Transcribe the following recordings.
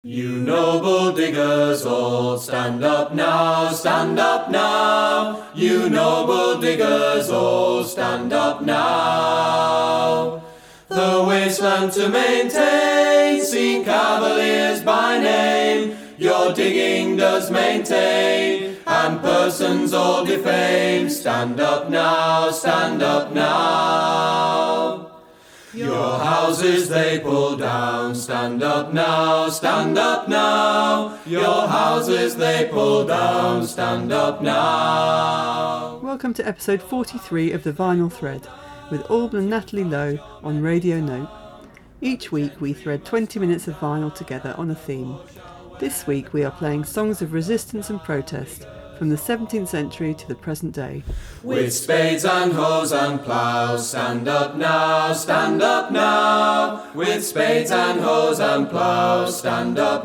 You noble diggers all, stand up now, stand up now. You noble diggers all, stand up now. The wasteland to maintain, seen Cavaliers by name. Your digging does maintain, and persons all defame. Stand up now, stand up now. Your houses they pull down, stand up now, stand up now. Your houses they pull down, stand up now. Welcome to episode 43 of The Vinyl Thread, with Alban and Natalie Lowe on Radio Note. Each week we thread 20 minutes of vinyl together on a theme. This week we are playing songs of resistance and protest, from the 17th century to the present day. With spades and hoes and ploughs, stand up now, stand up now. With spades and hoes and ploughs, stand up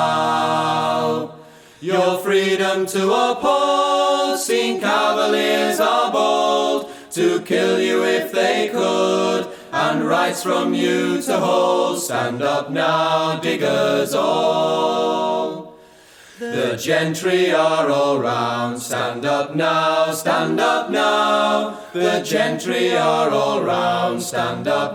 now. Your freedom to uphold, seen Cavaliers are bold, to kill you if they could, and rights from you to hold. Stand up now, diggers all. The gentry are all round, stand up now, stand up now. The gentry are all round, stand up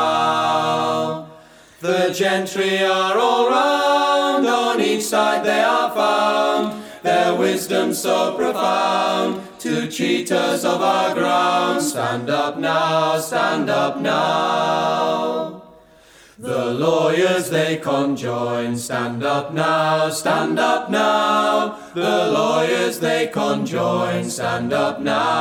now. The gentry are all round, on each side they are found. Their wisdom so profound, to cheaters of our ground. Stand up now, stand up now. The lawyers they conjoin, stand up now, stand up now. The lawyers they conjoin, stand up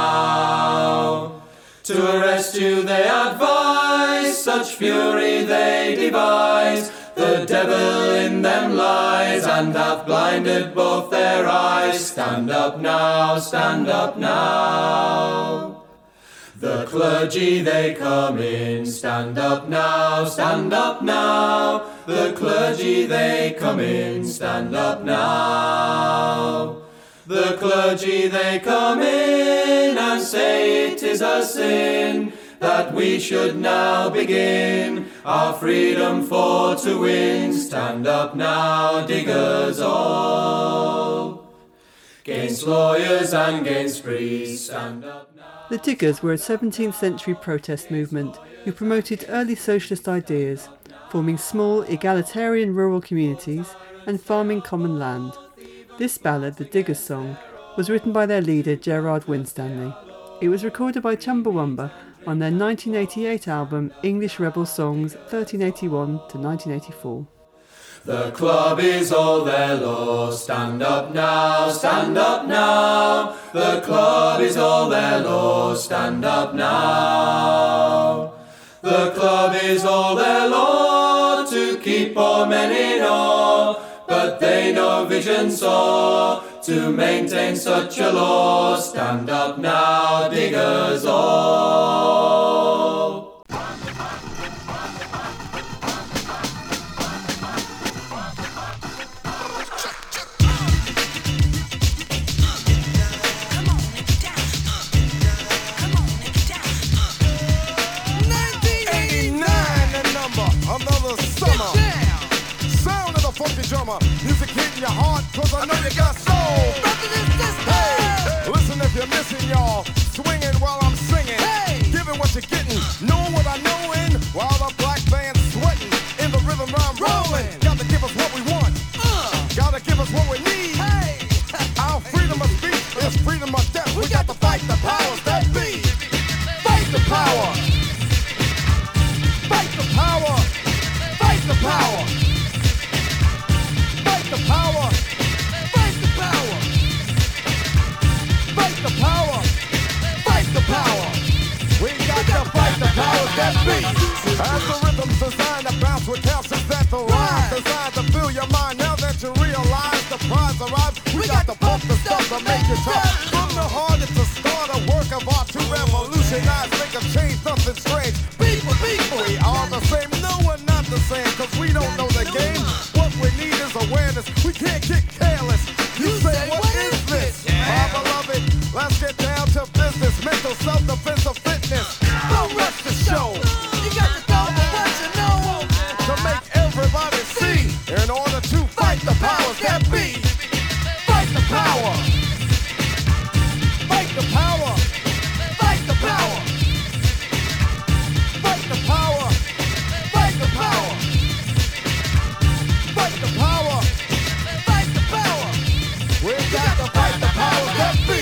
now. To arrest you they advise, such fury they devise. The devil in them lies, and hath blinded both their eyes. Stand up now, stand up now. The clergy they come in, stand up now, stand up now. The clergy they come in, stand up now. The clergy they come in and say it is a sin that we should now begin our freedom for to win. Stand up now, diggers all. 'Gainst lawyers and 'gainst priests, stand up now. The Diggers were a 17th century protest movement who promoted early socialist ideas, forming small egalitarian rural communities and farming common land. This ballad, The Diggers' Song, was written by their leader Gerard Winstanley. It was recorded by Chumbawamba on their 1988 album English Rebel Songs 1381 to 1984. The club is all their law, stand up now, stand up now. The club is all their law, stand up now. The club is all their law, to keep all men in awe, but they no vision saw, to maintain such a law. Stand up now, diggers all. Drummer. Music hitting your heart, cause I know you got soul. Hey, listen if you're missing, y'all. Swinging while I'm singing. Hey, giving what you're getting. Knowing what I knowin'. While the black band's sweating. In the rhythm I'm rolling. Gotta give us what we want. Gotta give us what we need. Hey, our freedom of speech is freedom of death. We got to fight the powers that be. Fight the power. Fight the power. Fight the power. The power, fight the power, fight the power, fight the power. We got to fight the powers that be. As the rhythm's designed to bounce with calcium that the rhyme designed to fill your mind. Now that you realize the prize arrives, we got to pump the stuff to make it tough. From the heart, it's a start, a work of art to revolutionize, make a change, something strange. People, we are the same. No, we're not the same, cause we don't know the game. What we need is awareness. We can't get careless. You say, what is this? My beloved, let's get down to business. Mental self-defense of fitness. Don't rush the show. You got to go for what you know. To make everybody see. In order to fight the powers that be. Fight the power. Fight the power. Fight the power. Fight the power. Fight the power. Fight the power. Fight the power. We got to fight the powers that be.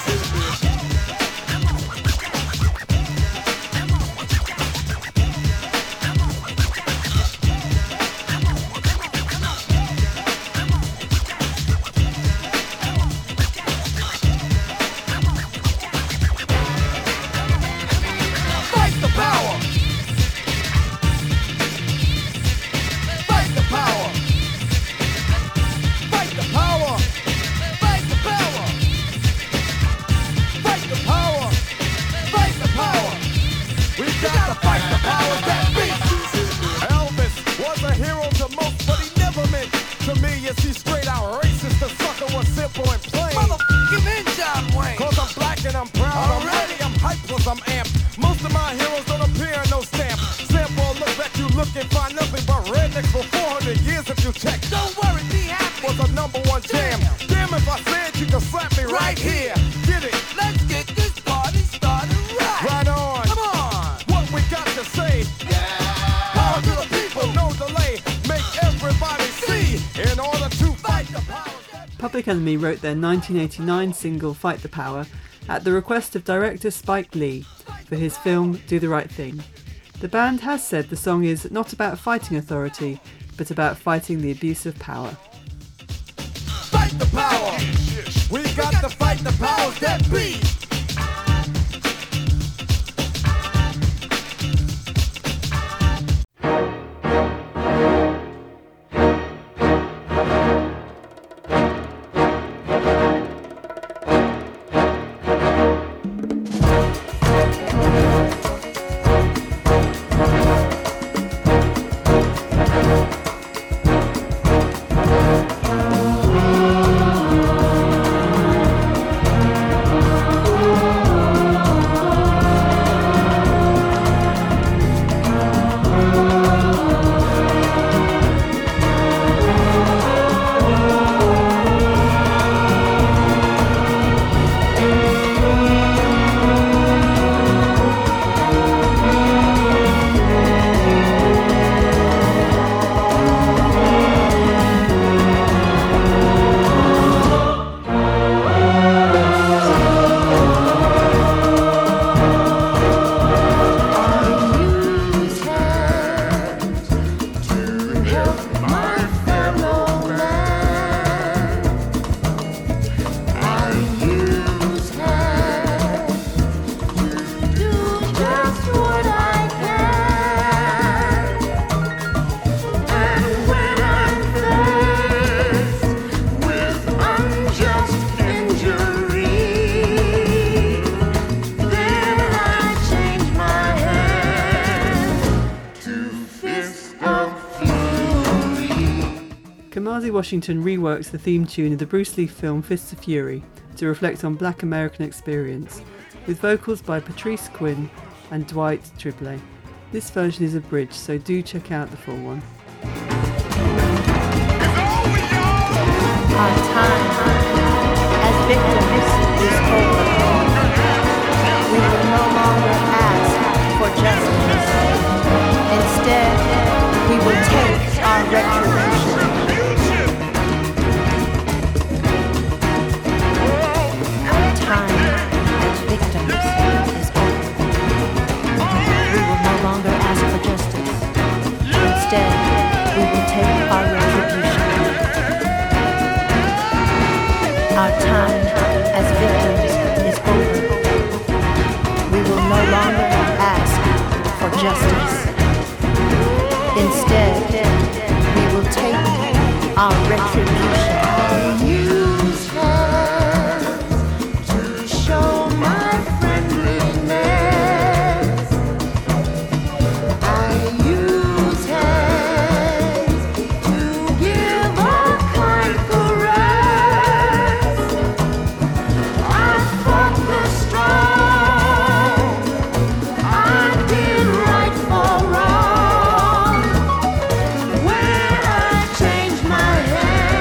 Public Enemy wrote their 1989 single Fight the Power at the request of director Spike Lee for his film Do the Right Thing. The band has said the song is not about fighting authority, but about fighting the abuse of power. Fight the power! We got to fight the powers that be! Kamasi Washington reworks the theme tune of the Bruce Lee film Fists of Fury to reflect on Black American experience, with vocals by Patrice Quinn and Dwight Tremblay. This version is abridged, so do check out the full one. Our time as victims is over. We will no longer ask for justice. Instead, we will take our retribution. Our time as victims is over. We will no longer ask for justice. Instead, we will take our retribution. Our time as victims is over. We will no longer ask for justice. Instead, we will take our retribution. I use hands to show my friendliness. I use hands to give a kind caress. I fought the strong. I did right for wrong. When I changed my hands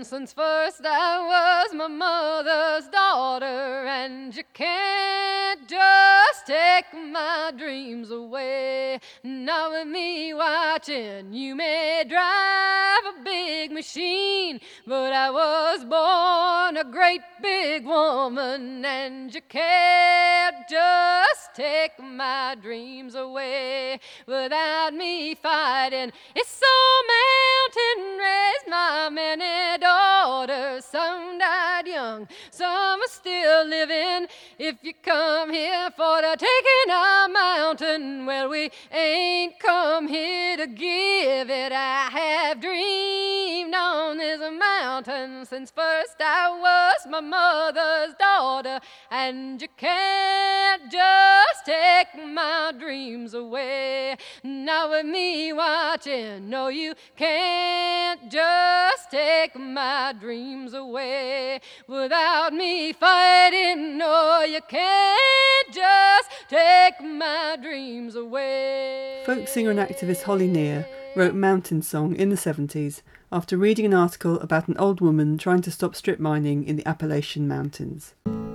since first I was my mother's daughter, and you can't just take my dreams away. Now with me watching, you may drive a big machine, but I was born a great big woman, and you can't just take my dreams away without me fighting. It's so mountain raised my many daughters. Some died young, some are still living. If you come here for the taking our mountain, well, we ain't come here to give it. I have dreamed on this mountain since first I was my mother's daughter, and you can't just take my dreams away. Now with me watching, no, you can't just take my dreams away without me fighting. No, you can't just take my dreams away. Folk singer and activist Holly Near wrote Mountain Song in the 70s after reading an article about an old woman trying to stop strip mining in the Appalachian Mountains.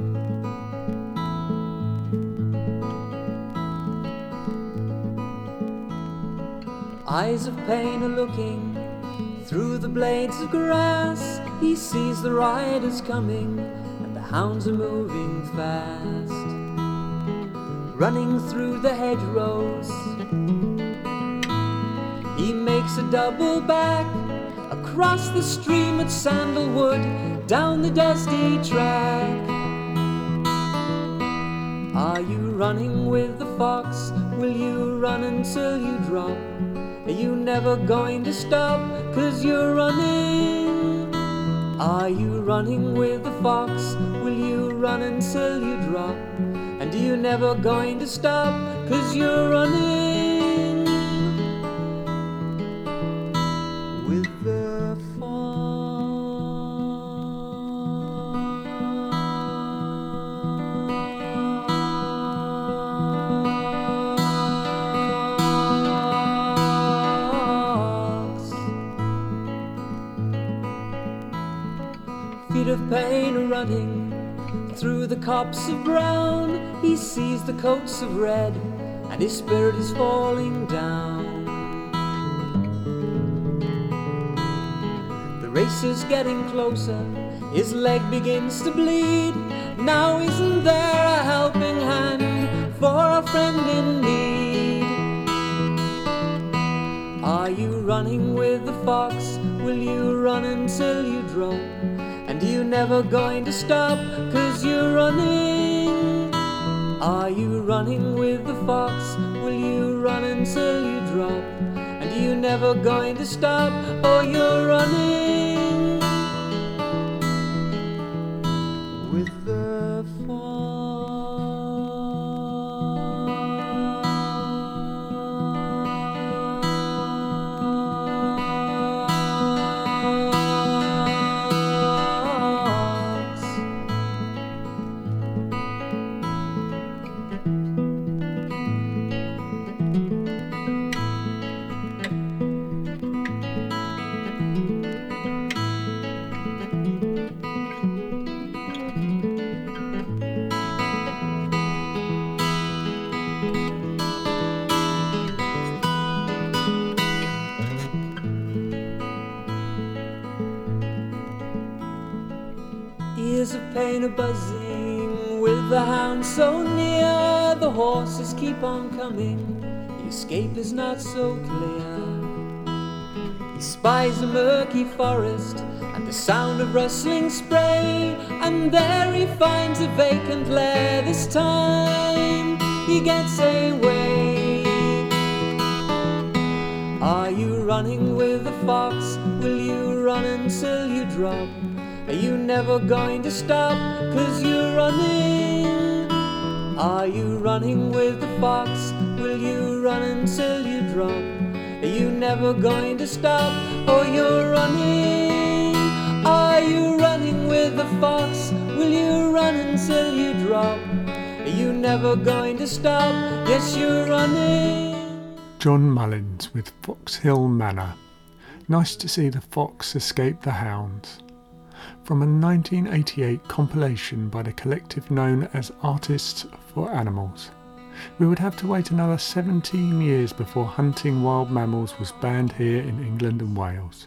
Eyes of pain are looking through the blades of grass. He sees the riders coming and the hounds are moving fast, running through the hedgerows. He makes a double back across the stream at Sandalwood, down the dusty track. Are you running with the fox? Will you run until you drop? Are you never going to stop, 'cause you're running? Are you running with the fox? Will you run until you drop? And are you never going to stop, 'cause you're running with the fox? Feet of pain are running through the copse of brown. He sees the coats of red and his spirit is falling down. The race is getting closer, his leg begins to bleed. Now isn't there a helping hand for a friend in need? Are you running with the fox? Will you run until you drop? And are you never going to stop, 'cause you're running? Are you running with the fox? Will you run until you drop? And are you never going to stop? Oh, you're running with the fox. Ears of pain are buzzing with the hound so near. The horses keep on coming, the escape is not so clear. He spies a murky forest and the sound of rustling spray, and there he finds a vacant lair. This time he gets away. Are you running with the fox? Will you run until you drop? Are you never going to stop, 'cause you're running? Are you running with the fox? Will you run until you drop? Are you never going to stop? Oh, you're running. Are you running with the fox? Will you run until you drop? Are you never going to stop? Yes, you're running. John Mullins with Fox Hill Manor. Nice to see the fox escape the hounds. from a 1988 compilation by the collective known as Artists for Animals. We would have to wait another 17 years before hunting wild mammals was banned here in England and Wales.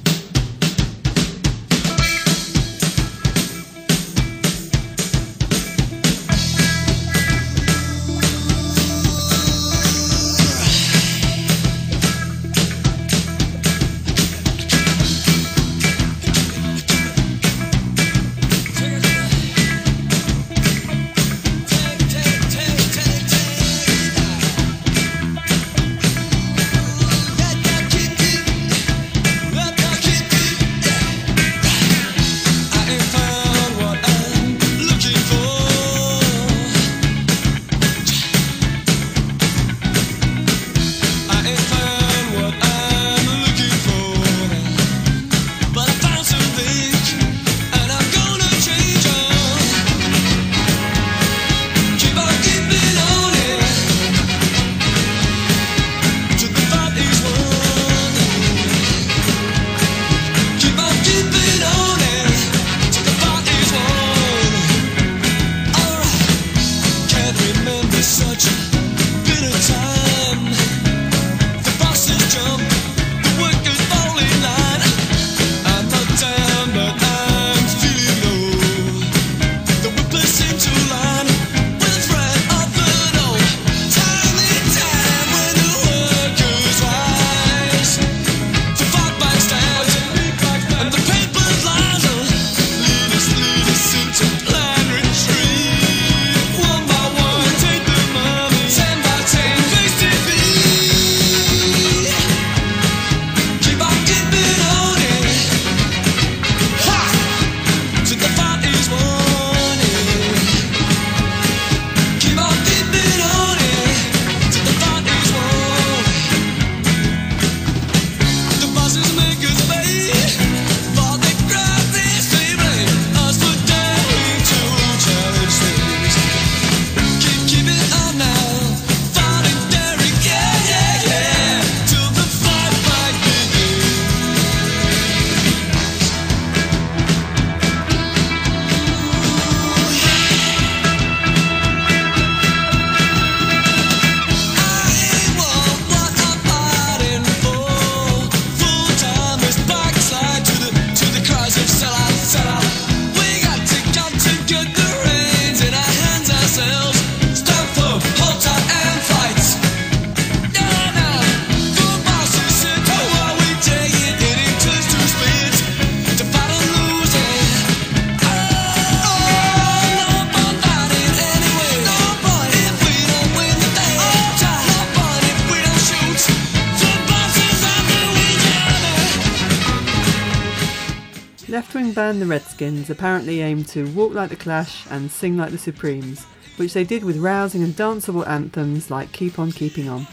Left-wing band The Redskins apparently aimed to walk like the Clash and sing like the Supremes, which they did with rousing and danceable anthems like Keep On Keeping On.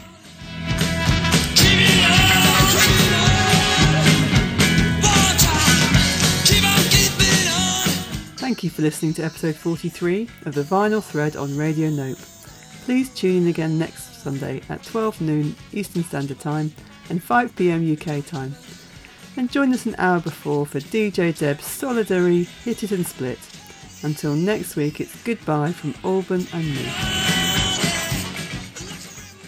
Thank you for listening to episode 43 of The Vinyl Thread on Radio Nope. Please tune in again next Sunday at 12 noon Eastern Standard Time and 5 PM UK time. And join us an hour before for DJ Deb's Solidary Hit It and Split. Until next week, it's goodbye from Alban and me.